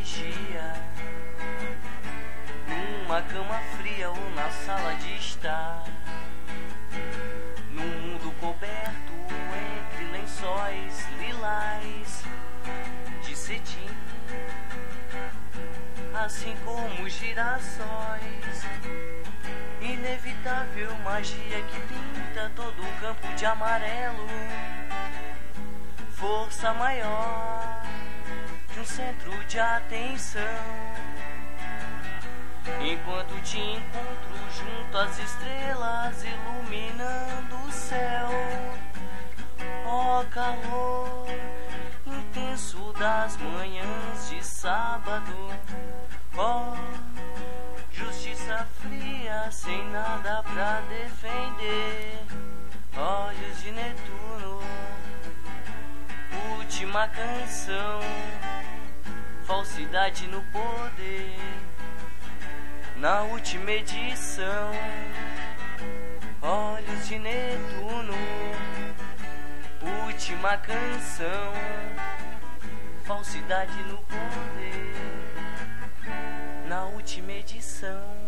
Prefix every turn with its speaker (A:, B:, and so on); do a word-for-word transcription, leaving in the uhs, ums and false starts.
A: vigia, numa cama fria ou na sala de estar, num mundo coberto entre lençóis lilás de cetim, assim como girassóis, inevitável magia que pinta todo o campo de amarelo, força maior de um centro de atenção. Enquanto te encontro junto às estrelas iluminando o céu, ó calor intenso das manhãs de sábado, ó justiça fria sem nada pra defender, olhos de Netuno, última canção, falsidade no poder, na última edição, olhos de Netuno, última canção, falsidade no poder, na última edição.